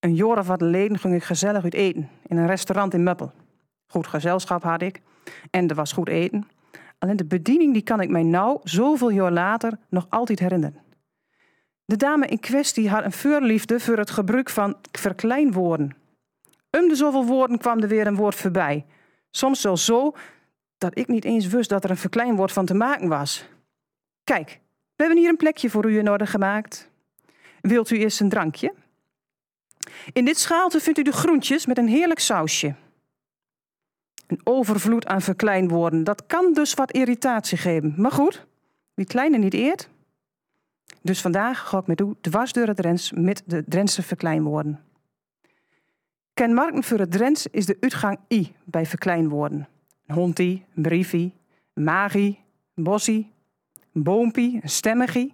Een jaar of wat geleden ging ik gezellig uit eten in een restaurant in Meppel. Goed gezelschap had ik en er was goed eten. Alleen de bediening die kan ik mij nou, zoveel jaar later, nog altijd herinneren. De dame in kwestie had een voorliefde voor het gebruik van verkleinwoorden. De zoveel woorden kwam er weer een woord voorbij. Soms zelfs zo dat ik niet eens wist dat er een verkleinwoord van te maken was. Kijk, we hebben hier een plekje voor u in orde gemaakt. Wilt u eerst een drankje? In dit schaaltje vindt u de groentjes met een heerlijk sausje. Een overvloed aan verkleinwoorden, dat kan dus wat irritatie geven. Maar goed, wie kleine niet eert. Dus vandaag ga ik met u dwars door het Drents met de Drentse verkleinwoorden. Kenmerkend voor het Drents is de uitgang i bij verkleinwoorden. Een hondie, een briefie, een magie, een bossie, een boompie, een stemmigie.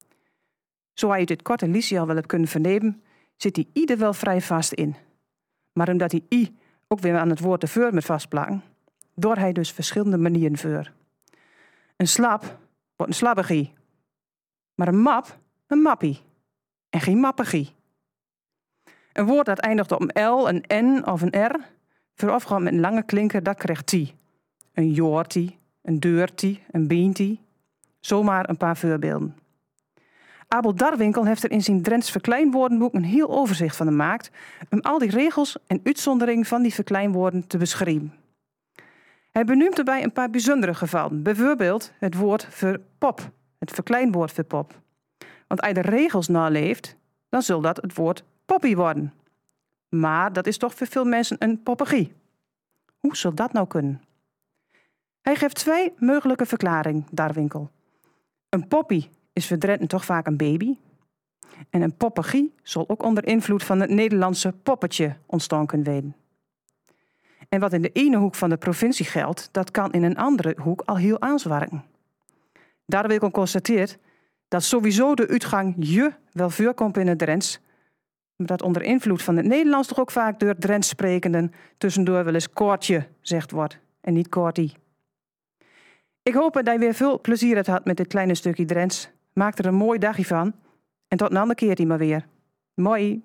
Zo je dit korte liedje al wel hebt kunnen vernemen, zit die i er wel vrij vast in. Maar omdat die i ook weer aan het woord ervoor met vastplakken, door hij dus verschillende manieren voor. Een slap wordt een slabbegie, maar een map een mappie en geen mappegie. Een woord dat eindigt op een L, een N of een R, voorafgaand met een lange klinker, dat krijgt tie. Een joortie, een deurtie, een beentie. Zomaar een paar voorbeelden. Abel Darwinkel heeft er in zijn Drents verkleinwoordenboek een heel overzicht van gemaakt om al die regels en uitzonderingen van die verkleinwoorden te beschrijven. Hij benoemt erbij een paar bijzondere gevallen, bijvoorbeeld het woord voor pop, het verkleinwoord voor pop. Want als je de regels naleeft, dan zal dat het woord poppie worden. Maar dat is toch voor veel mensen een poppegie. Hoe zal dat nou kunnen? Hij geeft 2 mogelijke verklaringen, Darwinkel. Een poppie is voor Drenten toch vaak een baby. En een poppegie zal ook onder invloed van het Nederlandse poppetje ontstaan kunnen worden. En wat in de ene hoek van de provincie geldt, dat kan in een andere hoek al heel aanzwarken. Darwinkel constateert dat sowieso de uitgang je wel voorkomt in het Drents, maar dat onder invloed van het Nederlands toch ook vaak door Drents sprekenden tussendoor wel eens koortje zegt wordt en niet koortie. Ik hoop dat je weer veel plezier hebt gehad met dit kleine stukje Drents. Maak er een mooi dagje van en tot een andere keer maar weer. Mooi!